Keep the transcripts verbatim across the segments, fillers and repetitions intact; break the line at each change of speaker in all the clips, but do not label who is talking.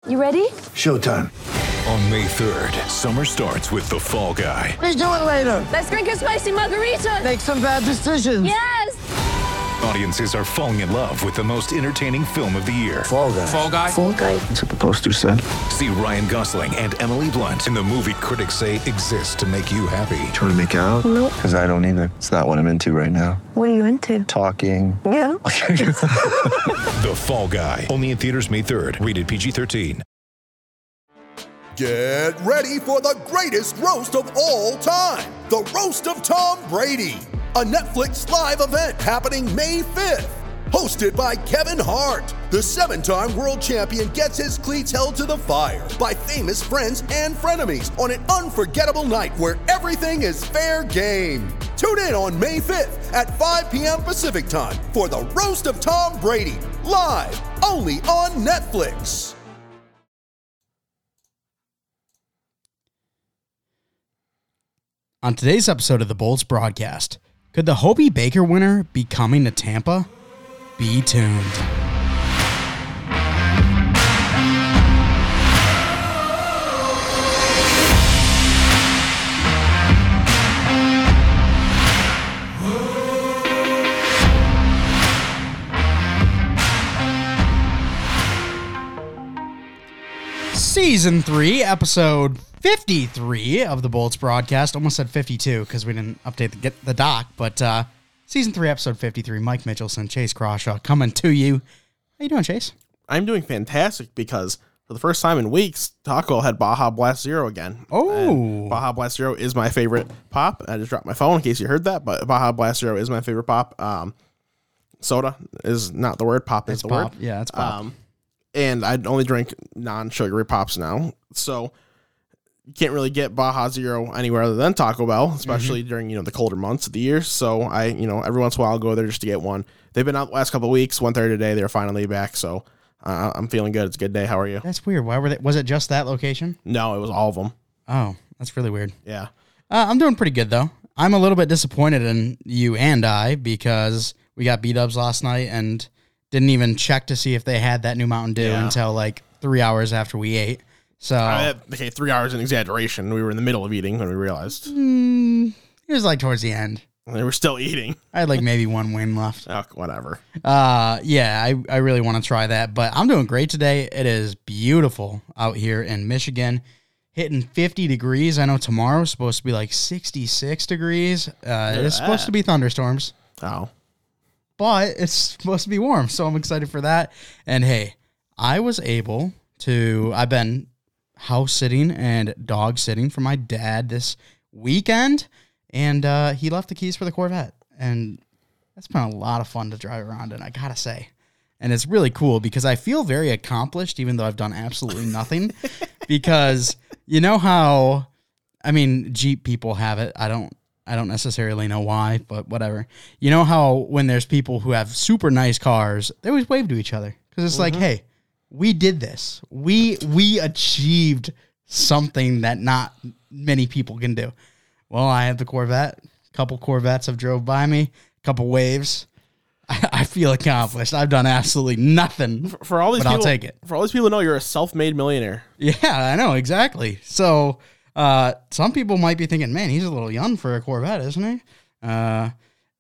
You ready?
Showtime.
On May third, summer starts with The Fall Guy.
Let's do it later.
Let's drink a spicy margarita.
Make some bad decisions.
Yes.
Audiences are falling in love with the most entertaining film of the year.
Fall Guy.
Fall Guy.
Fall Guy.
That's what the poster said.
See Ryan Gosling and Emily Blunt in the movie critics say exists to make you happy.
Trying to make it out?
Nope.
Because I don't either. It's not what I'm into right now.
What are you into?
Talking.
Yeah.
The Fall Guy. Only in theaters May third. Rated P G thirteen.
Get ready for the greatest roast of all time. The Roast of Tom Brady. A Netflix live event happening May fifth. Hosted by Kevin Hart. The seven-time world champion gets his cleats held to the fire by famous friends and frenemies on an unforgettable night where everything is fair game. Tune in on May fifth at five p.m. Pacific time for the Roast of Tom Brady. Live only on Netflix.
On today's episode of the Bolts broadcast, could the Hobie Baker winner be coming to Tampa? Be tuned. Season three, episode fifty-three of the Bolts broadcast. Almost said fifty-two because we didn't update the, get the doc, but uh, season three, episode fifty-three. Mike Mitchelson, Chase Crawshaw coming to you. How you doing, Chase?
I'm doing fantastic because for the first time in weeks, Taco Bell had Baja Blast Zero again.
Oh.
And Baja Blast Zero is my favorite pop. I just dropped my phone in case you heard that, but Baja Blast Zero is my favorite pop. Um, soda is not the word. Pop is
It's
the
pop.
word.
Yeah, it's pop.
Um, and I only drink non-sugary pops now. So you can't really get Baja Zero anywhere other than Taco Bell, especially mm-hmm. during, you know, the colder months of the year. So I, you know, every once in a while I'll go there just to get one. They've been out the last couple of weeks. one thirty today. They're finally back. So uh, I'm feeling good. It's a good day. How are you?
That's weird. Why were they? Was it just that location?
No, it was all of them.
Oh, that's really weird.
Yeah.
Uh, I'm doing pretty good, though. I'm a little bit disappointed in you and I because we got B-dubs last night and didn't even check to see if they had that new Mountain Dew
Yeah.
until like three hours after we ate. So
Uh, okay, three hours in exaggeration. We were in the middle of eating when we realized.
mm, it was like towards the end.
They were still eating.
I had like maybe one win left.
Oh, whatever.
Uh, yeah, I, I really want to try that, but I'm doing great today. It is beautiful out here in Michigan, hitting fifty degrees. I know tomorrow's supposed to be like sixty-six degrees. Uh, it's supposed to be thunderstorms,
Oh.
but it's supposed to be warm, so I'm excited for that. And hey, I was able to, I've been house sitting and dog sitting for my dad this weekend, and uh, he left the keys for the Corvette, and that's been a lot of fun to drive around in, I gotta say. And it's really cool because I feel very accomplished, even though I've done absolutely nothing. Because you know how, I mean, Jeep people have it. I don't, I don't necessarily know why, but whatever. You know how when there's people who have super nice cars, they always wave to each other because it's mm-hmm. like, hey, we did this. We we achieved something that not many people can do. Well, I have the Corvette. A couple Corvettes have drove by me. A couple waves. I, I feel accomplished. I've done absolutely nothing.
For, for all these
but
people,
I'll take it.
For all these people to know, you're a self-made millionaire.
Yeah, I know exactly. So uh, some people might be thinking, "Man, he's a little young for a Corvette, isn't he?" Uh,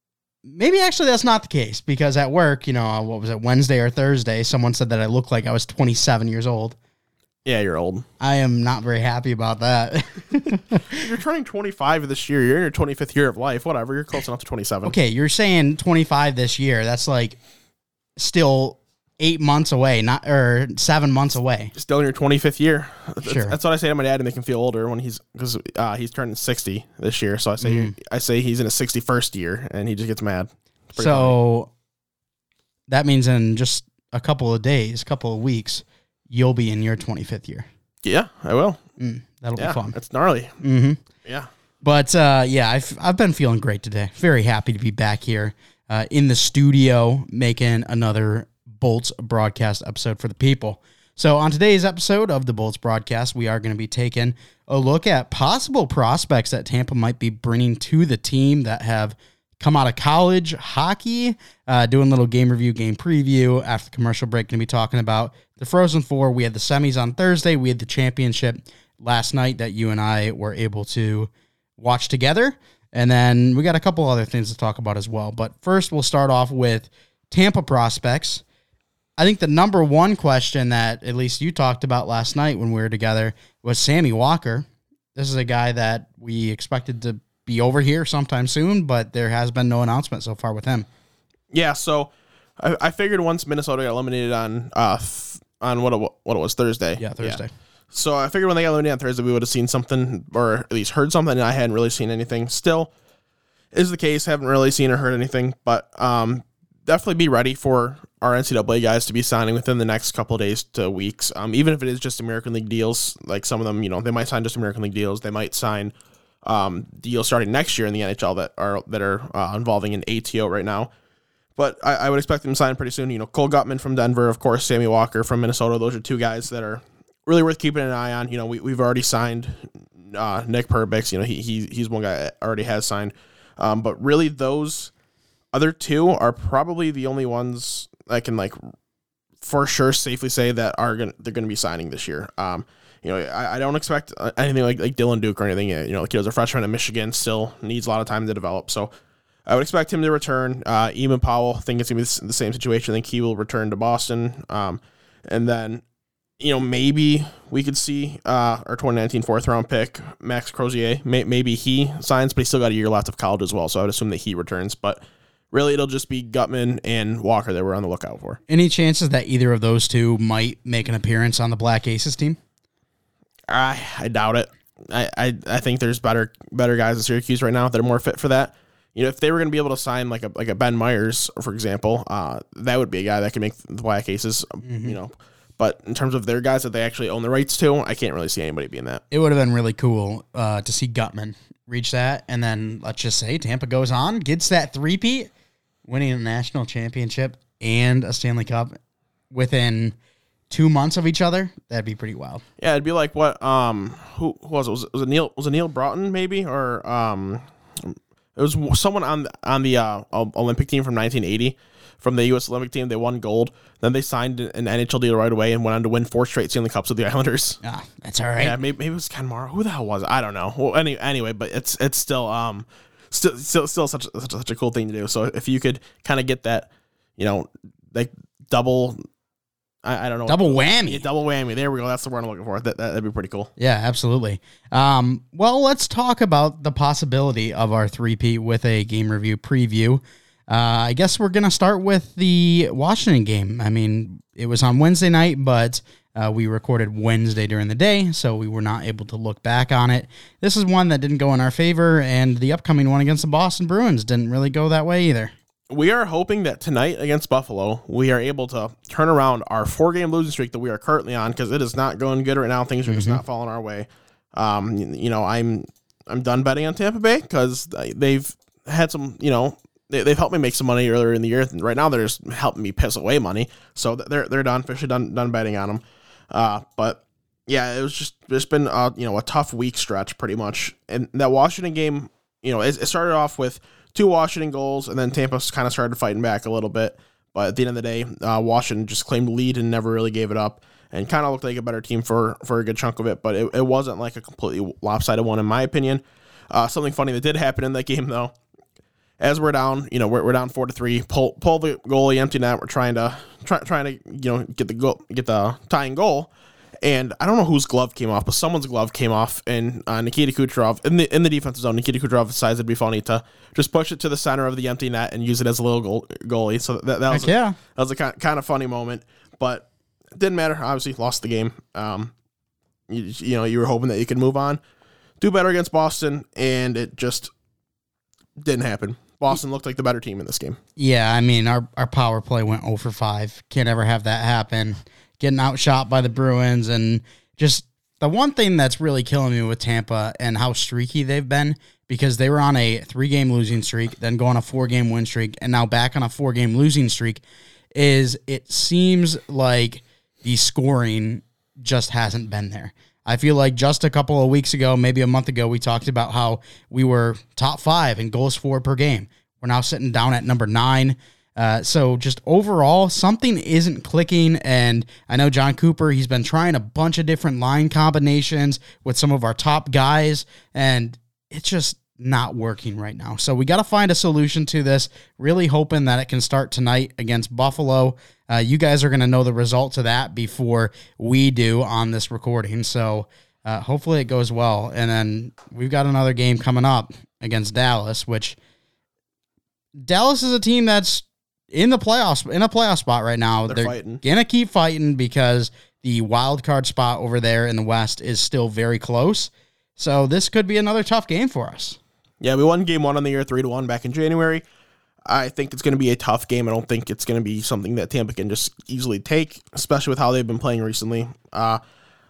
Maybe actually that's not the case because at work, you know, what was it, Wednesday or Thursday, someone said that I looked like I was twenty-seven years old.
Yeah, you're old.
I am not very happy about that.
You're turning twenty-five this year. You're in your twenty-fifth year of life. Whatever. You're close enough to twenty-seven.
Okay, you're saying twenty-five this year. That's like still eight months away, not or seven months away.
Still in your twenty-fifth year. That's,
sure.
That's what I say to my dad to make him feel older when he's because uh, he's turning sixty this year. So I say
Mm.
I say he's in his sixty-first year, and he just gets mad.
So
funny.
That means in just a couple of days, a couple of weeks, you'll be in your twenty-fifth year.
Yeah, I will.
Mm, that'll
yeah,
be fun.
That's gnarly.
Mm-hmm.
Yeah.
But uh, yeah, I've I've been feeling great today. Very happy to be back here uh, in the studio making another Bolts broadcast episode for the people. So on today's episode of the Bolts broadcast, we are going to be taking a look at possible prospects that Tampa might be bringing to the team that have come out of college hockey, uh, doing a little game review, game preview. After the commercial break, going to be talking about the Frozen Four. We had the semis on Thursday. We had the championship last night that you and I were able to watch together. And then we got a couple other things to talk about as well. But first, we'll start off with Tampa prospects. I think the number one question that at least you talked about last night when we were together was Sammy Walker. This is a guy that we expected to be over here sometime soon, but there has been no announcement so far with him.
Yeah, so I, I figured once Minnesota got eliminated on uh th- on what it, what it was Thursday.
Yeah, Thursday. Yeah.
So I figured when they got eliminated on Thursday, we would have seen something, or at least heard something, and I hadn't really seen anything. Still is the case. Haven't really seen or heard anything, but um, definitely be ready for our N C double A guys to be signing within the next couple of days to weeks. Um, even if it is just American League deals, like some of them, you know, they might sign just American League deals. They might sign um, deals starting next year in the N H L that are that are uh, involving an A T O right now. But I, I would expect them to sign pretty soon. You know, Cole Guttman from Denver, of course, Sammy Walker from Minnesota. Those are two guys that are really worth keeping an eye on. You know, we, we've already signed uh, Nick Perbix. You know, he, he he's one guy that already has signed. Um, but really, those other two are probably the only ones I can, like, for sure safely say that are gonna they're gonna be signing this year. Um, you know, I, I don't expect anything like like Dylan Duke or anything. You know, like he was a freshman at Michigan, still needs a lot of time to develop. So I would expect him to return. Uh, Eamon Powell, I think it's gonna be the same situation. I think he will return to Boston. Um, and then, you know, maybe we could see uh, our twenty nineteen fourth round pick, Max Crozier. May, maybe he signs, but he's still got a year left of college as well. So I would assume that he returns. But really, it'll just be Guttman and Walker that we're on the lookout for.
Any chances that either of those two might make an appearance on the Black Aces team?
I I doubt it. I, I, I think there's better better guys in Syracuse right now that are more fit for that. You know, if they were going to be able to sign like a like a Ben Myers, for example, uh, that would be a guy that could make the Black Aces. Mm-hmm. You know, but in terms of their guys that they actually own the rights to, I can't really see anybody being that.
It would have been really cool uh, to see Guttman reach that, and then let's just say Tampa goes on, gets that three-peat, winning a national championship and a Stanley Cup within two months of each other. That'd be pretty wild.
Yeah, it'd be like what um who, who was it? Was it, was it Neil was it Neil Broughton maybe, or um it was someone on the, on the uh, Olympic team from nineteen eighty, from the U S Olympic team. They won gold. Then they signed an N H L deal right away and went on to win four straight Stanley Cups with the Islanders.
Ah, that's all right.
Yeah, maybe, maybe it was Ken Mara. Who the hell was it? I don't know. Well, any, anyway, but it's it's still um still still still such a, such a, such a cool thing to do. So if you could kind of get that, you know, like double. I, I don't know.
Double whammy.
Yeah, double whammy. There we go. That's the word I'm looking for. That, that, that'd be pretty cool.
Yeah, absolutely. Um, well, let's talk about the possibility of our three-peat with a game review preview. Uh, I guess we're going to start with the Washington game. I mean, it was on Wednesday night, but uh, we recorded Wednesday during the day, so we were not able to look back on it. This is one that didn't go in our favor, and the upcoming one against the Boston Bruins didn't really go that way either.
We are hoping that tonight against Buffalo, we are able to turn around our four-game losing streak that we are currently on, because it is not going good right now. Things are just mm-hmm. not falling our way. Um, you know, I'm I'm done betting on Tampa Bay because they've had some, you know, they, they've helped me make some money earlier in the year. Right now, they're just helping me piss away money. So they're they're done, officially done done betting on them. Uh, but yeah, it was just it's been uh, you know a tough week stretch pretty much. And that Washington game, you know, it, it started off with two Washington goals, and then Tampa kind of started fighting back a little bit. But at the end of the day, uh, Washington just claimed lead and never really gave it up, and kind of looked like a better team for, for a good chunk of it. But it, it wasn't like a completely lopsided one, in my opinion. Uh, something funny that did happen in that game, though, as we're down, you know, we're, we're down four to three. Pull pull the goalie, empty net. We're trying to try, trying to you know get the goal, get the tying goal. And I don't know whose glove came off, but someone's glove came off, and uh, Nikita Kucherov, in the in the defensive zone, Nikita Kucherov decided it'd be funny to just push it to the center of the empty net and use it as a little goal, goalie. So that, that was
Heck yeah.
a, that was a kind, kind of funny moment, but it didn't matter. Obviously, lost the game. Um, you, you know, you were hoping that you could move on, do better against Boston, and it just didn't happen. Boston looked like the better team in this game.
Yeah, I mean, our, our power play went oh for five. Can't ever have that happen. Getting outshot by the Bruins, and just the one thing that's really killing me with Tampa and how streaky they've been, because they were on a three-game losing streak, then go on a four-game win streak, and now back on a four-game losing streak, is it seems like the scoring just hasn't been there. I feel like just a couple of weeks ago, maybe a month ago, we talked about how we were top five in goals for per game. We're now sitting down at number nine. Uh, so just overall, something isn't clicking. And I know John Cooper, he's been trying a bunch of different line combinations with some of our top guys, and it's just not working right now. So we got to find a solution to this, really hoping that it can start tonight against Buffalo. Uh, you guys are going to know the results of that before we do on this recording. So uh, hopefully it goes well. And then we've got another game coming up against Dallas, which Dallas is a team that's in the playoffs, in a playoff spot right now.
They're,
They're
fighting.
gonna keep fighting because the wild card spot over there in the West is still very close. So this could be another tough game for us.
Yeah, we won game one on the year three to one back in January. I think it's going to be a tough game. I don't think it's going to be something that Tampa can just easily take, especially with how they've been playing recently. Uh,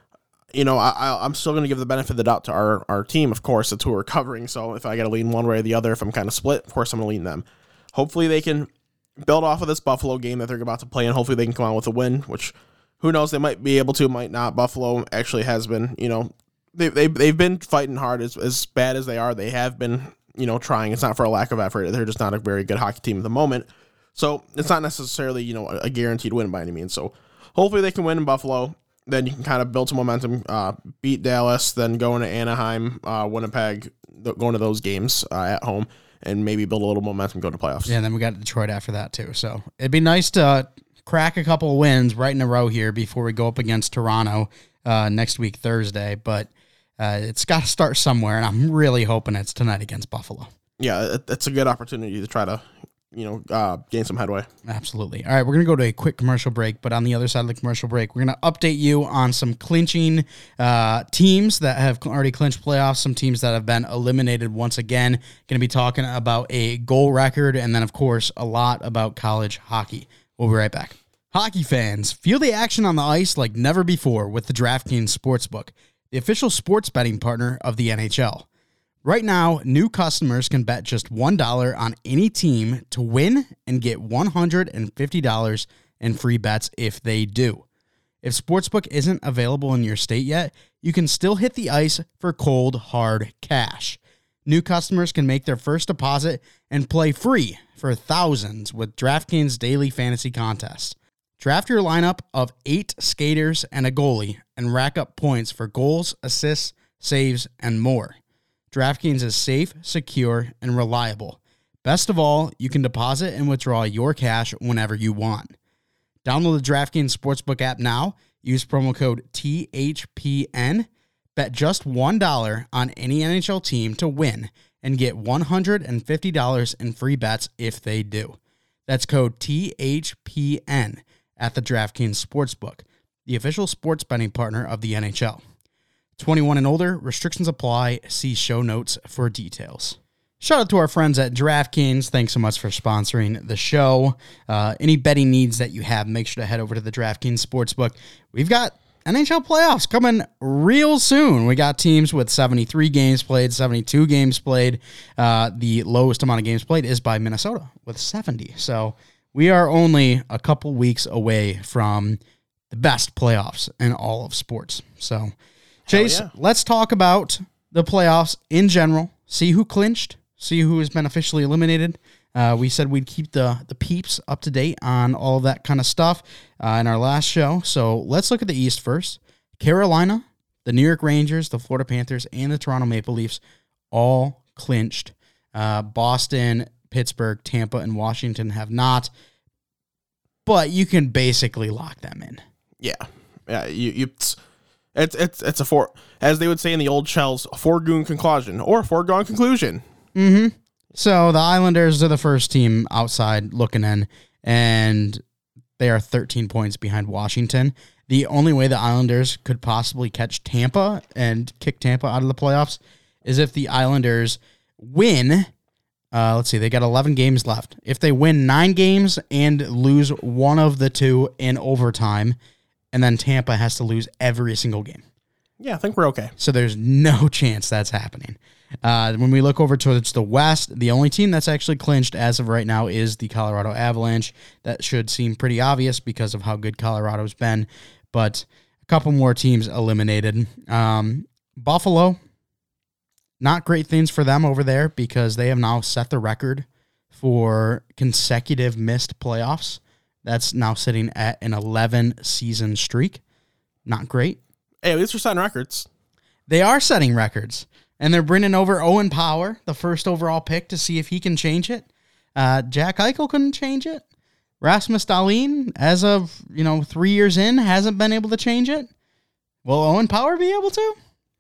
you know, I, I'm still going to give the benefit of the doubt to our, our team. Of course, it's who we're covering. So if I got to lean one way or the other, if I'm kind of split, of course I'm going to lean them. Hopefully they can build off of this Buffalo game that they're about to play, and hopefully they can come out with a win, which who knows, they might be able to, might not. Buffalo actually has been, you know, they, they, they've been fighting hard. As, as bad as they are, they have been, you know, trying. It's not for a lack of effort. They're just not a very good hockey team at the moment. So it's not necessarily, you know, a guaranteed win by any means. So hopefully they can win in Buffalo. Then you can kind of build some momentum, uh, beat Dallas, then go into Anaheim, uh, Winnipeg, th- going to those games uh, at home, and maybe build a little momentum, go to playoffs.
Yeah, and then we got Detroit after that too. So it'd be nice to crack a couple of wins right in a row here before we go up against Toronto uh, next week, Thursday. But uh, it's got to start somewhere, and I'm really hoping it's tonight against Buffalo.
Yeah, it, it's a good opportunity to try to, you know, uh, gain some headway.
Absolutely. All right, we're going to go to a quick commercial break, but on the other side of the commercial break, we're going to update you on some clinching uh, teams that have already clinched playoffs, some teams that have been eliminated once again. Going to be talking about a goal record, and then, of course, a lot about college hockey. We'll be right back. Hockey fans, feel the action on the ice like never before with the DraftKings Sportsbook, the official sports betting partner of the N H L. Right now, new customers can bet just one dollar on any team to win and get one hundred fifty dollars in free bets if they do. If Sportsbook isn't available in your state yet, you can still hit the ice for cold, hard cash. New customers can make their first deposit and play free for thousands with DraftKings Daily Fantasy Contest. Draft your lineup of eight skaters and a goalie and rack up points for goals, assists, saves, and more. DraftKings is safe, secure, and reliable. Best of all, you can deposit and withdraw your cash whenever you want. Download the DraftKings Sportsbook app now. Use promo code T H P N. Bet just one dollar on any N H L team to win and get one hundred fifty dollars in free bets if they do. That's code T H P N at the DraftKings Sportsbook, the official sports betting partner of the N H L. twenty-one and older, restrictions apply. See show notes for details. Shout out to our friends at DraftKings. Thanks so much for sponsoring the show. Uh, any betting needs that you have, make sure to head over to the DraftKings Sportsbook. We've got N H L playoffs coming real soon. We got teams with seventy-three games played, seventy-two games played. Uh, the lowest amount of games played is by Minnesota with seventy. So we are only a couple weeks away from the best playoffs in all of sports. So Chase,
yeah.
let's talk about the playoffs in general, see who clinched, see who has been officially eliminated. Uh, we said we'd keep the, the peeps up to date on all that kind of stuff uh, in our last show. So let's look at the East first. Carolina, the New York Rangers, the Florida Panthers, and the Toronto Maple Leafs all clinched. Uh, Boston, Pittsburgh, Tampa, and Washington have not, but you can basically lock them in.
Yeah. Yeah, you... you it's, It's it's it's a four, as they would say in the old shells, a foregone conclusion or a foregone conclusion.
Mm-hmm. So the Islanders are the first team outside looking in, and they are thirteen points behind Washington. The only way the Islanders could possibly catch Tampa and kick Tampa out of the playoffs is if the Islanders win. Uh, let's see, they got eleven games left. If they win nine games and lose one of the two in overtime, and then Tampa has to lose every single game.
Yeah, I think we're okay.
So there's no chance that's happening. Uh, when we look over towards the West, the only team that's actually clinched as of right now is the Colorado Avalanche. That should seem pretty obvious because of how good Colorado's been. But a couple more teams eliminated. Um, Buffalo, not great things for them over there because they have now set the record for consecutive missed playoffs. That's now sitting at an eleven season streak. Not great.
Hey, at least we're setting records.
They are setting records, and they're bringing over Owen Power, the first overall pick, to see if he can change it. Uh, Jack Eichel couldn't change it. Rasmus Dahlin, as of you know three years in, hasn't been able to change it. Will Owen Power be able to?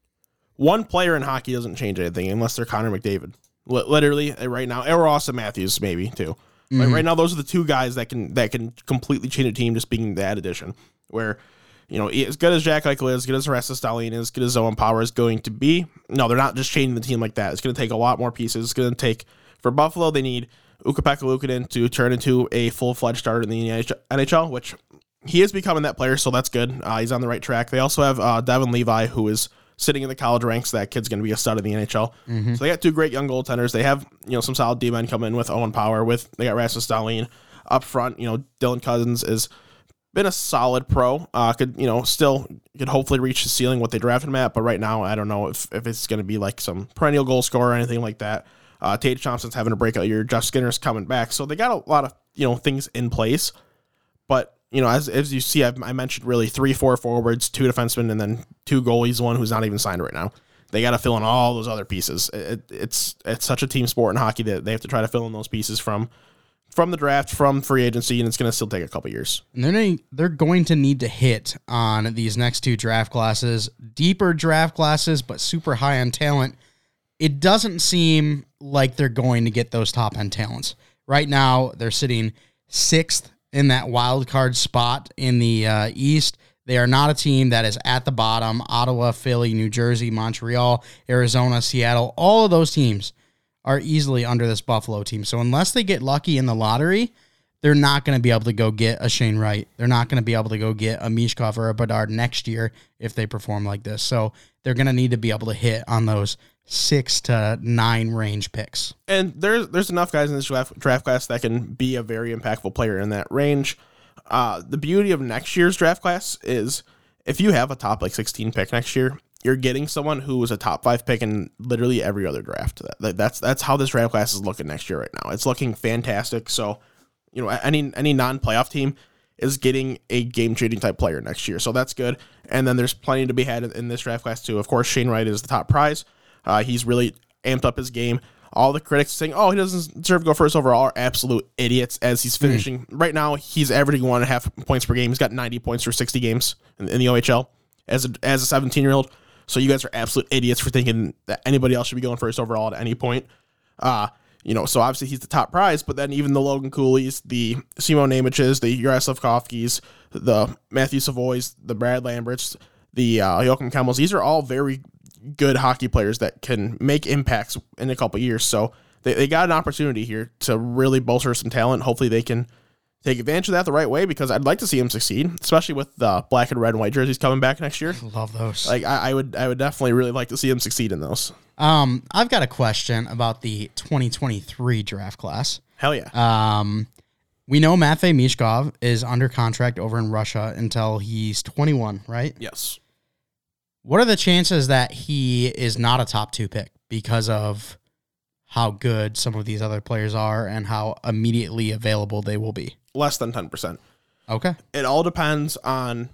One player in hockey doesn't change anything unless they're Connor McDavid. L- literally, right now, or Austin Matthews, maybe too. Mm-hmm. Like right now, those are the two guys that can that can completely change a team just being that addition. Where, you know, as good as Jack Eichel is, as good as Rasmus Dahlin is, as good as Owen Power is going to be, no, they're not just changing the team like that. It's going to take a lot more pieces. It's going to take, for Buffalo, they need Ukko-Pekka Luukkonen to turn into a full-fledged starter in the N H L, which he is becoming that player, so that's good. Uh, he's on the right track. They also have uh, Devin Levi, who is sitting in the college ranks. That kid's going to be a stud in the N H L. Mm-hmm. So they got two great young goaltenders. They have, you know, some solid D-men coming in with Owen Power. With they got Rasmus Dahlin up front. You know, Dylan Cousins has been a solid pro. Uh, could you know still could hopefully reach the ceiling what they drafted him at. But right now, I don't know if, if it's going to be like some perennial goal scorer or anything like that. Uh, Tage Thompson's having a breakout year. Jeff Skinner's coming back. So they got a lot of you know things in place. But you know, as as you see, I've, I mentioned really three, four forwards, two defensemen, and then two goalies, one who's not even signed right now. They got to fill in all those other pieces. It, it's it's such a team sport in hockey that they have to try to fill in those pieces from from the draft, from free agency, and it's going to still take a couple years.
And they're gonna, they're going to need to hit on these next two draft classes, deeper draft classes, but super high on talent. It doesn't seem like they're going to get those top end talents. Right now, they're sitting sixth in that wild card spot in the uh, East. They are not a team that is at the bottom. Ottawa, Philly, New Jersey, Montreal, Arizona, Seattle, all of those teams are easily under this Buffalo team. So unless they get lucky in the lottery, they're not going to be able to go get a Shane Wright. They're not going to be able to go get a Mishkov or a Bedard next year if they perform like this. So they're going to need to be able to hit on those six to nine range picks.
And there's there's enough guys in this draft, draft class that can be a very impactful player in that range. Uh, the beauty of next year's draft class is if you have a top like sixteen pick next year, you're getting someone who is a top five pick in literally every other draft. That, that's that's how this draft class is looking next year right now. It's looking fantastic. So, you know, any any non-playoff team is getting a game-changing type player next year. So that's good. And then there's plenty to be had in, in this draft class too. Of course, Shane Wright is the top prize. Uh, he's really amped up his game. All the critics saying, oh, he doesn't deserve to go first overall are absolute idiots as he's finishing. Mm. Right now, he's averaging one and a half points per game. He's got ninety points for sixty games in, in the O H L as a, as a seventeen-year-old. So you guys are absolute idiots for thinking that anybody else should be going first overall at any point. Uh, you know, so obviously he's the top prize, but then even the Logan Cooley's, the Simon Nemich's, the Yaroslav Kofkis, the Matthew Savoys, the Brad Lamberts, the uh, Joachim Kemmels, these are all very good hockey players that can make impacts in a couple years. So they, they got an opportunity here to really bolster some talent. Hopefully they can take advantage of that the right way, because I'd like to see him succeed, especially with the black and red and white jerseys coming back next year.
Love those.
Like I, I would, I would definitely really like to see him succeed in those.
Um, I've got a question about the twenty twenty-three draft class.
Hell yeah.
Um, we know Matvei Mishkov is under contract over in Russia until he's twenty-one, right?
Yes.
What are the chances that he is not a top two pick because of how good some of these other players are and how immediately available they will be?
Less than ten percent.
Okay.
It all depends on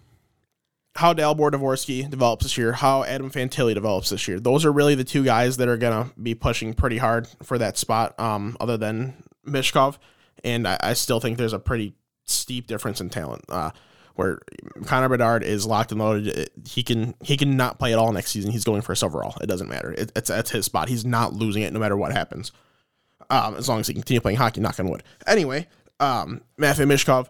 how Dalibor Dvorsky develops this year, how Adam Fantilli develops this year. Those are really the two guys that are going to be pushing pretty hard for that spot, um, other than Mishkov. And I, I still think there's a pretty steep difference in talent. Uh, where Connor Bedard is locked and loaded. It, he can he can not play at all next season. He's going first overall. It doesn't matter. It, it's that's his spot. He's not losing it no matter what happens. Um, as long as he can continue playing hockey, knock on wood. Anyway, um, Matvei Mishkov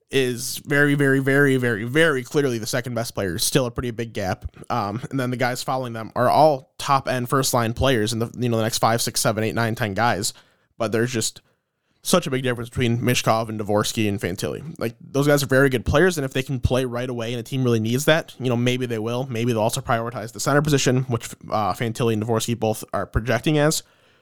is very, very, very, very, very clearly the second best player. Still a pretty big gap. Um, and then the guys following them are all top end first line players in the you know the next five, six, seven, eight, nine, ten guys. But there's just such a big difference between Mishkov and Dvorsky and Fantilli. Like, those guys are very good players, and if they can play right away and a team really needs that, you know, maybe they will. Maybe they'll also prioritize the center position, which uh, Fantilli and Dvorsky both are projecting as.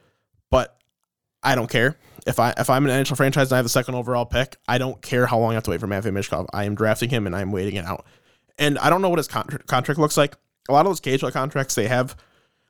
But I don't care. If, I, if I'm an N H L franchise and I have the second overall pick, I don't care how long I have to wait for Matvei Mishkov. I am drafting him, and I am waiting it out. And I don't know what his contra- contract looks like. A lot of those K H L contracts, they have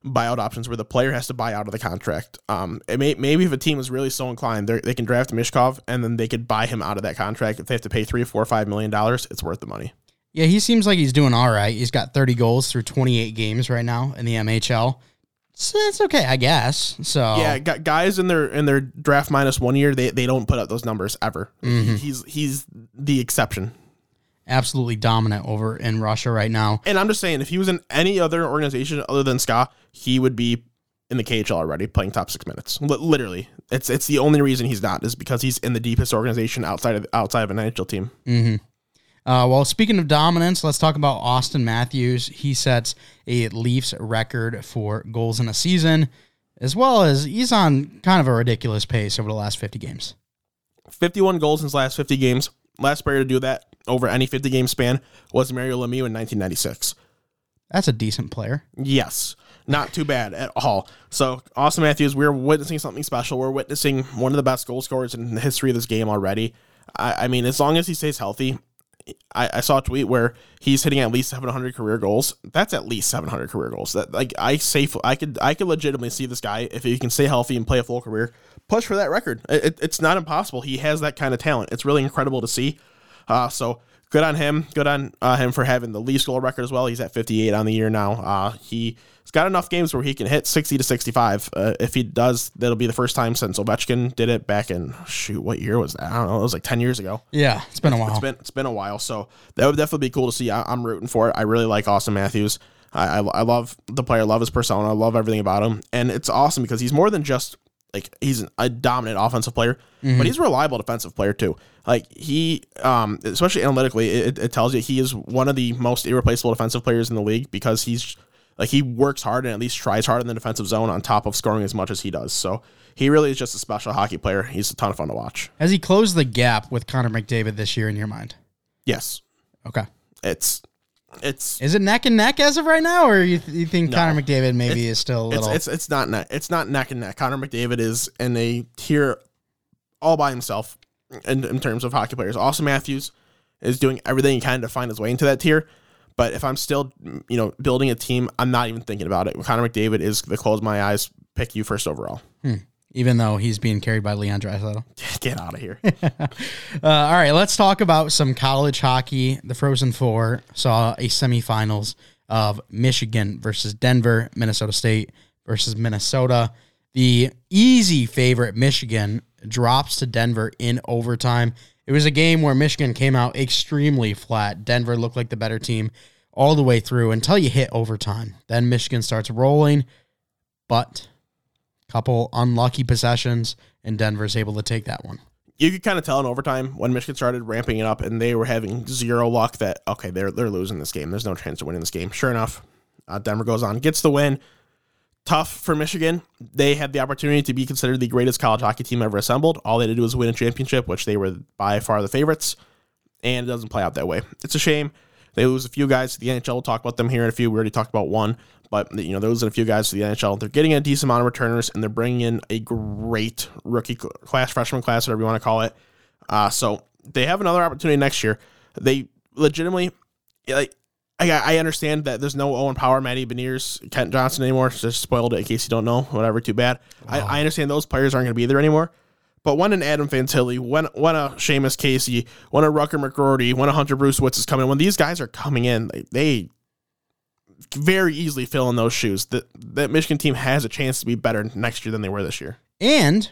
buyout options where the player has to buy out of the contract. Um, it may, maybe if a team is really so inclined, they can draft Mishkov and then they could buy him out of that contract. If they have to pay three, four, five million dollars, it's worth the money.
Yeah, he seems like he's doing all right. He's got thirty goals through twenty-eight games right now in the M H L. So it's okay, I guess. So
yeah, gu- guys in their in their draft minus one year, they, they don't put up those numbers ever.
Mm-hmm.
He's he's the exception.
Absolutely dominant over in Russia right now.
And I'm just saying, if he was in any other organization other than S K A, he would be in the K H L already, playing top six minutes. L- literally, it's it's the only reason he's not is because he's in the deepest organization outside of outside of an N H L team.
Mm-hmm. Uh, well, speaking of dominance, let's talk about Auston Matthews. He sets a Leafs record for goals in a season, as well as he's on kind of a ridiculous pace over the last fifty games.
fifty-one goals in his last fifty games. Last player to do that over any fifty-game span was Mario Lemieux in nineteen ninety-six.
That's a decent player.
Yes, not too bad at all. So, Auston Matthews, we're witnessing something special. We're witnessing one of the best goal scorers in the history of this game already. I, I mean, as long as he stays healthy, I, I saw a tweet where he's hitting at least seven hundred career goals. That's at least seven hundred career goals. That like I safe, I could I could legitimately see this guy, if he can stay healthy and play a full career, push for that record. It, it's not impossible. He has that kind of talent. It's really incredible to see. Uh, so good on him. Good on uh, him for having the Leafs goal record as well. He's at fifty-eight on the year now. Uh, he's got enough games where he can hit sixty to sixty-five. Uh, if he does, that'll be the first time since Ovechkin did it back in, shoot, what year was that? I don't know. It was like ten years ago.
Yeah, it's been a while.
It's been it's been a while. So that would definitely be cool to see. I, I'm rooting for it. I really like Auston Matthews. I, I I love the player. I love his persona. I love everything about him. And it's awesome because he's more than just like he's a dominant offensive player, mm-hmm. but he's a reliable defensive player too. Like he, um, especially analytically, it, it tells you he is one of the most irreplaceable defensive players in the league because he's like he works hard and at least tries hard in the defensive zone on top of scoring as much as he does. So he really is just a special hockey player. He's a ton of fun to watch.
Has he closed the gap with Connor McDavid this year in your mind?
Yes.
Okay.
It's it's
is it neck and neck as of right now, or you, th- you think
no,
Connor McDavid maybe is still a little?
It's, it's it's not neck. It's not neck and neck. Connor McDavid is in a tier all by himself in, in terms of hockey players. Auston Matthews is doing everything he can to find his way into that tier. But if I'm still, you know, building a team, I'm not even thinking about it. Connor McDavid is the close my eyes, pick you first overall.
Hmm. Even though he's being carried by Leon Draisaitl.
Get out of here.
uh, all right, let's talk about some college hockey. The Frozen Four saw a semifinals of Michigan versus Denver, Minnesota State versus Minnesota. The easy favorite, Michigan, drops to Denver in overtime. It was a game where Michigan came out extremely flat. Denver looked like the better team all the way through until you hit overtime. Then Michigan starts rolling, but a couple unlucky possessions, and Denver's able to take that one.
You could kind of tell in overtime when Michigan started ramping it up and they were having zero luck that, okay, they're they're losing this game. There's no chance of winning this game. Sure enough, uh, Denver goes on, gets the win. Tough for Michigan. They had the opportunity to be considered the greatest college hockey team ever assembled. All they had to do was win a championship, which they were by far the favorites, and it doesn't play out that way. It's a shame. They lose a few guys to the N H L. We'll talk about them here in a few. We already talked about one, but you know, they're losing a few guys to the N H L. They're getting a decent amount of returners, and they're bringing in a great rookie class, freshman class, whatever you want to call it. Uh, so they have another opportunity next year. They legitimately, like, I, I understand that there's no Owen Power, Matty Beniers, Kent Johnson anymore. Just spoiled it in case you don't know. Whatever, too bad. Wow. I, I understand those players aren't going to be there anymore. But when an Adam Fantilli, when when a Seamus Casey, when a Rucker McGroarty, when a Hunter Bruce Witz is coming, when these guys are coming in, they, they very easily fill in those shoes. That that Michigan team has a chance to be better next year than they were this year.
And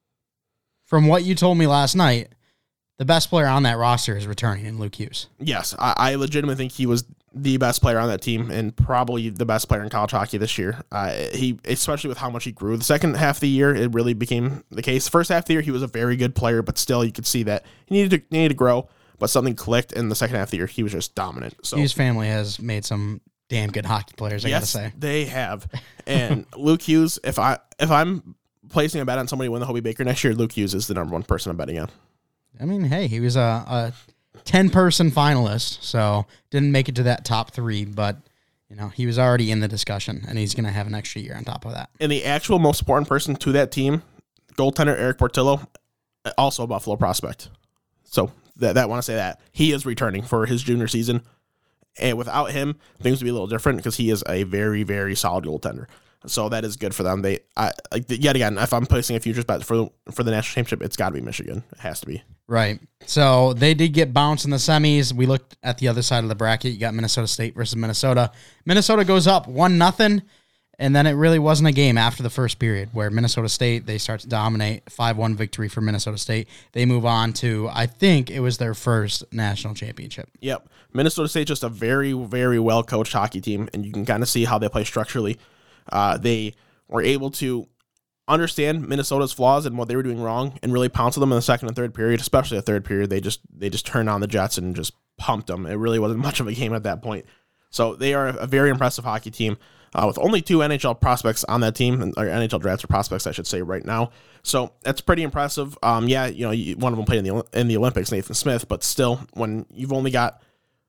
from what you told me last night, the best player on that roster is returning in Luke Hughes.
Yes, I, I legitimately think he was the best player on that team and probably the best player in college hockey this year. Uh, he, especially with how much he grew. The second half of the year, it really became the case. The first half of the year, he was a very good player, but still, you could see that he needed to, he needed to grow. But something clicked in the second half of the year. He was just dominant. So
his family has made some damn good hockey players. I
yes,
gotta say
they have. And Luke Hughes, if I if I'm placing a bet on somebody to win the Hobie Baker next year, Luke Hughes is the number one person I'm betting on.
I mean, hey, he was a, a ten-person finalist, so didn't make it to that top three, but you know he was already in the discussion, and he's going to have an extra year on top of that.
And the actual most important person to that team, goaltender Eric Portillo, also a Buffalo prospect. So that, that want to say that. He is returning for his junior season, and without him, things would be a little different because he is a very, very solid goaltender. So that is good for them. They, I, like, yet again, if I'm placing a futures bet for for the national championship, it's got to be Michigan. It has to be.
Right. So they did get bounced in the semis. We looked at the other side of the bracket. You got Minnesota State versus Minnesota. Minnesota goes up one nothing, and then it really wasn't a game after the first period where Minnesota State, they start to dominate. five one victory for Minnesota State. They move on to, I think it was their first national championship.
Yep. Minnesota State, just a very, very well-coached hockey team, and you can kind of see how they play structurally. Uh, they were able to understand Minnesota's flaws and what they were doing wrong and really pounce them in the second and third period, especially the third period. They just they just turned on the Jets and just pumped them. It really wasn't much of a game at that point. So they are a very impressive hockey team uh, with only two N H L prospects on that team, or N H L drafted prospects, I should say, right now. So that's pretty impressive. Um, yeah, you know, one of them played in the in the Olympics, Nathan Smith, but still, when you've only got,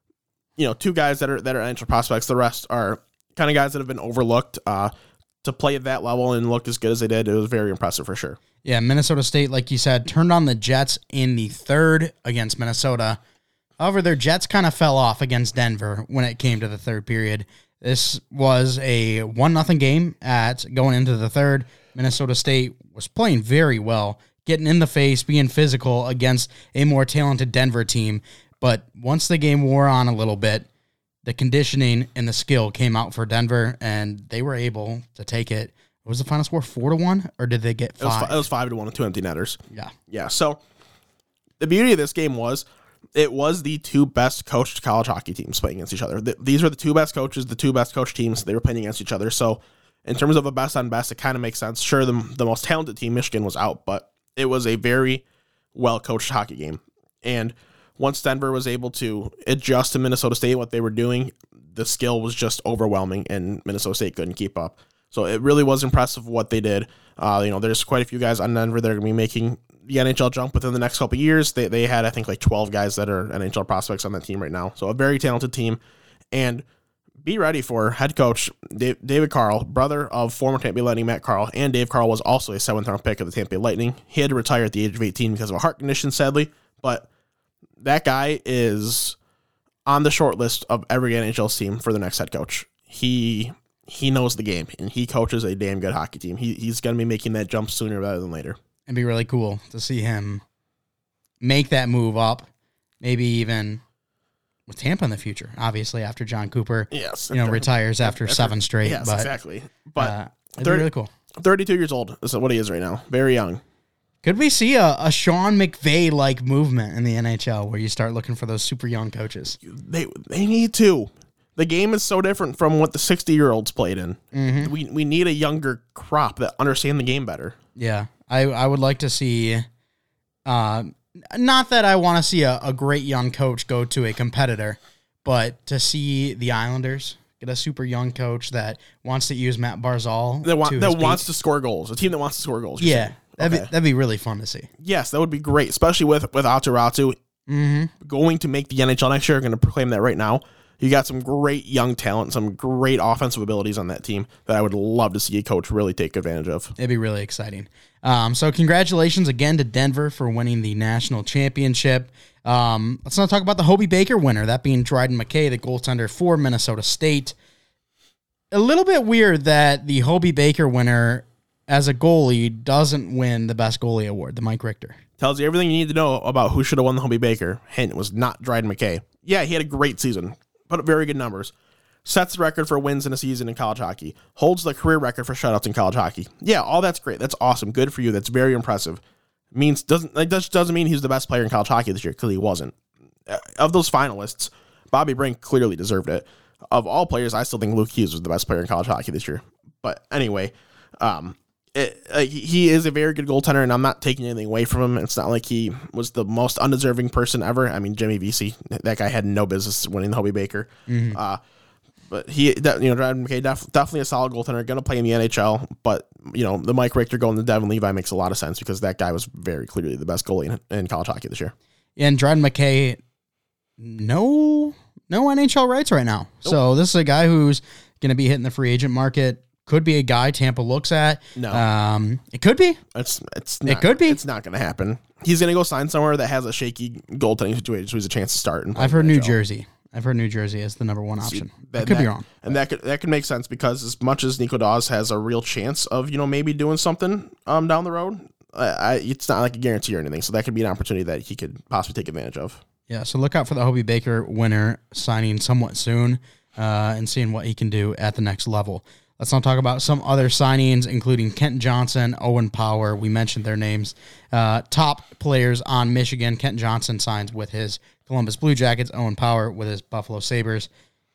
you know, two guys that are that are N H L prospects, the rest are kind of guys that have been overlooked. Uh, to play at that level and look as good as they did, it was very impressive for sure.
Yeah, Minnesota State, like you said, turned on the Jets in the third against Minnesota. However, their Jets kind of fell off against Denver when it came to the third period. This was a one nothing game at going into the third. Minnesota State was playing very well, getting in the face, being physical against a more talented Denver team. But once the game wore on a little bit, the conditioning and the skill came out for Denver, and they were able to take it. What was the final score, four to one, or did they get five?
It was, it was five to one with two empty netters.
Yeah.
Yeah, so the beauty of this game was it was the two best coached college hockey teams playing against each other. The, these are the two best coaches, the two best coached teams. They were playing against each other. So in terms of a best on best, it kind of makes sense. Sure, the, the most talented team, Michigan, was out, but it was a very well-coached hockey game. And once Denver was able to adjust to Minnesota State, what they were doing, the skill was just overwhelming, and Minnesota State couldn't keep up. So it really was impressive what they did. Uh, you know, there's quite a few guys on Denver that are going to be making the N H L jump within the next couple of years. They they had, I think, like twelve guys that are N H L prospects on that team right now. So a very talented team. And be ready for head coach Dave, David Carl, brother of former Tampa Bay Lightning Matt Carl, and Dave Carl was also a seventh round pick of the Tampa Bay Lightning. He had to retire at the age of eighteen because of a heart condition, sadly, but that guy is on the short list of every N H L team for the next head coach. He he knows the game, and he coaches a damn good hockey team. He He's going to be making that jump sooner rather than later.
It'd be really cool to see him make that move up, maybe even with Tampa in the future, obviously, after John Cooper
yes,
you know, retires after, after seven straight.
Yes,
but,
exactly. But
uh, it'd
thirty,
be really cool.
thirty-two years old is what he is right now. Very young.
Could we see a, a Sean McVay-like movement in the N H L where you start looking for those super young coaches?
They they need to. The game is so different from what the sixty-year-olds played in.
Mm-hmm.
We we need a younger crop that understand the game better.
Yeah, I, I would like to see, uh, not that I want to see a, a great young coach go to a competitor, but to see the Islanders get a super young coach that wants to use Matt Barzal.
That, wa-
to
that
his
wants
peak.
to score goals. A team that wants to score goals. you're
Yeah,
saying.
that'd,
Okay.
be, that'd be really fun to see.
Yes, that would be great, especially with, with Aatu Räty
Mm-hmm.
going to make the N H L next year. I'm going to proclaim that right now. You got some great young talent, some great offensive abilities on that team that I would love to see a coach really take advantage of.
It'd be really exciting. Um, so congratulations again to Denver for winning the national championship. Um, let's not talk about the Hobey Baker winner, that being Dryden McKay, the goaltender for Minnesota State. A little bit weird that the Hobey Baker winner as a goalie doesn't win the best goalie award, the Mike Richter.
Tells you everything you need to know about who should have won the Hobey Baker. Hint, it was not Dryden McKay. Yeah, he had a great season. Put up very good numbers. Sets the record for wins in a season in college hockey. Holds the career record for shutouts in college hockey. Yeah, all that's great. That's awesome. Good for you. That's very impressive. Means doesn't like that doesn't mean he's the best player in college hockey this year, because he wasn't. Uh, of those finalists, Bobby Brink clearly deserved it. Of all players, I still think Luke Hughes was the best player in college hockey this year. But anyway, um, it, uh, he is a very good goaltender, and I'm not taking anything away from him. It's not like he was the most undeserving person ever. I mean, Jimmy Vesey, that guy had no business winning the Hobey Baker. Mm-hmm. Uh, but he, that, you know, Dryden McKay, def, definitely a solid goaltender, going to play in the N H L. But, you know, the Mike Richter going to Devin Levi makes a lot of sense, because that guy was very clearly the best goalie in, in college hockey this year.
And Dryden McKay, no, no N H L rights right now. Nope. So this is a guy who's going to be hitting the free agent market. Could be a guy Tampa looks at.
No,
um, it could be.
It's it's not,
it could be.
It's not going to happen. He's going to go sign somewhere that has a shaky goaltending situation, so he's a chance to start. And
I've heard New Jersey. I've heard New Jersey is the number one option.
That,
I could
that,
be wrong.
And that could that could make sense because as much as Nico Dawes has a real chance of, you know, maybe doing something um down the road, uh, I, it's not like a guarantee or anything. So that could be an opportunity that he could possibly take advantage of.
Yeah, so look out for the Hobie Baker winner signing somewhat soon uh, and seeing what he can do at the next level. Let's now talk about some other signings, including Kent Johnson, Owen Power. We mentioned their names. Uh, top players on Michigan. Kent Johnson signs with his Columbus Blue Jackets. Owen Power with his Buffalo Sabres.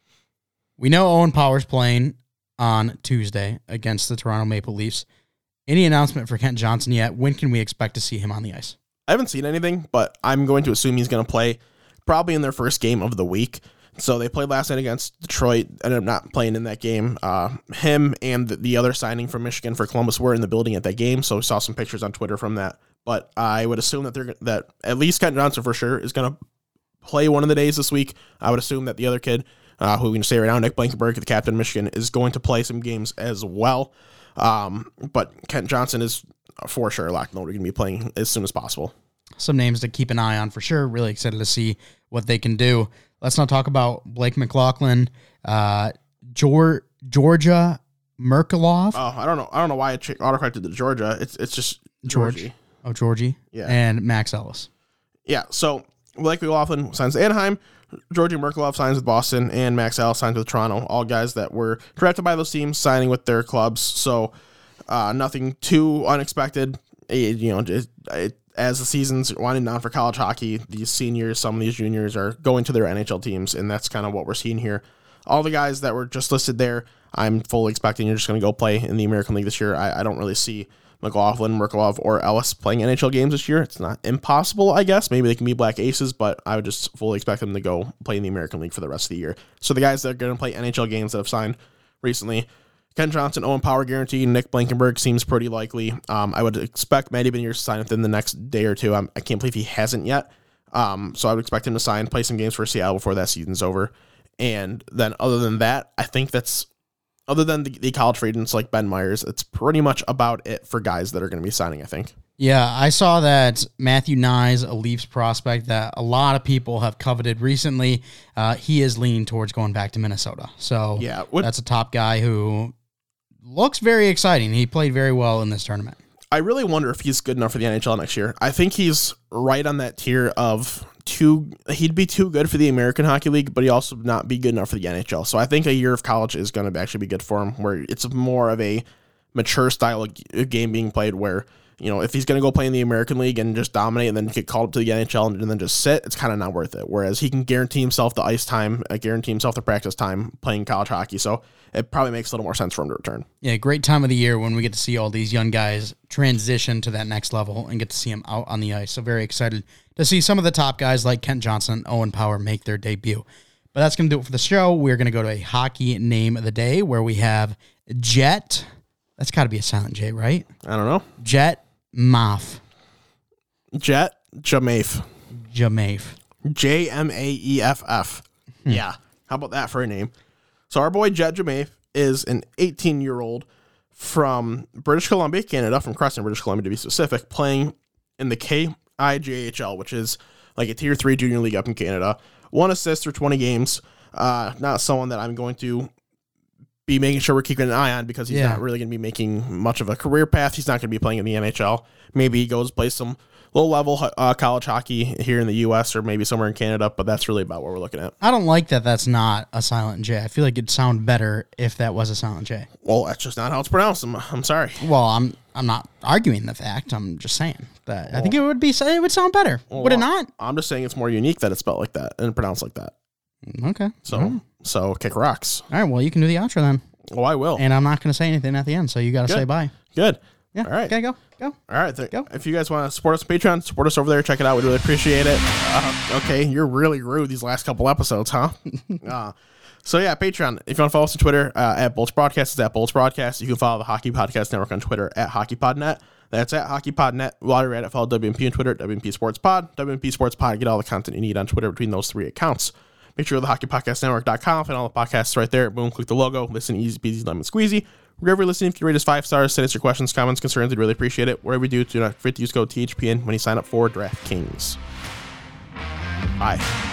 We know Owen Power's playing on Tuesday against the Toronto Maple Leafs. Any announcement for Kent Johnson yet? When can we expect to see him on the ice?
I haven't seen anything, but I'm going to assume he's going to play probably in their first game of the week. So they played last night against Detroit, ended up not playing in that game. Uh, him and the, the other signing from Michigan for Columbus were in the building at that game, so we saw some pictures on Twitter from that. But I would assume that they're that at least Kent Johnson for sure is going to play one of the days this week. I would assume that the other kid, uh, who we can say right now, Nick Blankenberg, the captain of Michigan, is going to play some games as well. Um, but Kent Johnson is for sure locked and loaded, going to be playing as soon as possible.
Some names to keep an eye on for sure. Really excited to see what they can do. Let's now talk about Blake McLaughlin, uh, Georgia, Georgia Merkulov.
Oh, I don't know. I don't know why it autocorrected to Georgia. It's it's just
George.
Georgie.
Oh, Georgie.
Yeah.
And Max Ellis.
Yeah. So Blake McLaughlin signs with Anaheim, Georgie Merkulov signs with Boston, and Max Ellis signs with Toronto. All guys that were drafted by those teams signing with their clubs. So uh, nothing too unexpected. It, you know, it, it, as the season's winding down for college hockey, these seniors, some of these juniors are going to their N H L teams, and that's kind of what we're seeing here. All the guys that were just listed there, I'm fully expecting you're just going to go play in the American League this year. I, I don't really see McLaughlin, Merkulov, or Ellis playing N H L games this year. It's not impossible, I guess. Maybe they can be Black Aces, but I would just fully expect them to go play in the American League for the rest of the year. So the guys that are going to play N H L games that have signed recently, Ken Johnson, Owen Power guaranteed. Nick Blankenberg seems pretty likely. Um, I would expect Matty Beniers to sign within the next day or two. I'm, I can't believe he hasn't yet. Um, so I would expect him to sign, play some games for Seattle before that season's over. And then other than that, I think that's, other than the, the college free agents like Ben Myers, it's pretty much about it for guys that are going to be signing, I think.
Yeah, I saw that Matthew Nyes, a Leafs prospect that a lot of people have coveted recently, uh, he is leaning towards going back to Minnesota. So
yeah, what,
that's a top guy who looks very exciting. He played very well in this tournament.
I really wonder if he's good enough for the N H L next year. I think he's right on that tier of too, he'd be too good for the American Hockey League, but he also not be good enough for the N H L. So I think a year of college is going to actually be good for him, where it's more of a mature style of game being played where, you know, if he's going to go play in the American League and just dominate and then get called up to the N H L and, and then just sit, it's kind of not worth it. Whereas he can guarantee himself the ice time, uh, guarantee himself the practice time playing college hockey. So it probably makes a little more sense for him to return.
Yeah, great time of the year when we get to see all these young guys transition to that next level and get to see them out on the ice. So very excited to see some of the top guys like Kent Johnson, Owen Power make their debut. But that's going to do it for the show. We're going to go to a hockey name of the day where we have Jet. That's got to be a silent J, right?
I don't know.
Jet Maff.
Jet Jamafe.
Jamafe.
J M A E F F. Hmm. Yeah. How about that for a name? So our boy Jet Jamafe is an eighteen-year-old from British Columbia, Canada, from Creston, British Columbia to be specific, playing in the K I J H L, which is like a tier three junior league up in Canada. One assist through twenty games. Uh, not someone that I'm going to be making sure we're keeping an eye on because he's
yeah.
not really going to be making much of a career path. He's not going to be playing in the N H L. Maybe he goes play some low-level uh, college hockey here in the U S or maybe somewhere in Canada, but that's really about what we're looking at.
I don't like that that's not a silent J. I feel like it'd sound better if that was a silent J.
Well, that's just not how it's pronounced. I'm, I'm sorry.
Well, I'm I'm not arguing the fact. I'm just saying that well, I think it would be it would sound better. Well, would it not?
I'm just saying it's more unique that it's spelled like that and pronounced like that.
Okay.
So,
right.
so kick rocks.
All right. Well, you can do the outro then.
Oh, I will.
And I'm not going to say anything at the end, so you got to say bye.
Good.
Yeah.
All right.
Okay, go. Go.
All right. Th-
go.
If you guys want to support us on Patreon, support us over there. Check it out. We'd really appreciate it. Uh, okay. You're really rude these last couple episodes, huh? uh, so, yeah, Patreon. If you want to follow us on Twitter, uh, at Bolts Broadcast, it's at Bolts Broadcast. You can follow the Hockey Podcast Network on Twitter at HockeyPodNet. That's at HockeyPodNet. While you're at it, follow W M P on Twitter, W M P Sports Pod, W M P Sports Pod. Get all the content you need on Twitter between those three accounts. Make sure you go to hockey podcast network dot com, find all the podcasts right there. Boom, click the logo. Listen, easy peasy, lemon squeezy. Wherever you're listening, if you rate us five stars, send us your questions, comments, concerns. We'd really appreciate it. Wherever you do, do not forget to use code T H P N when you sign up for DraftKings. Bye.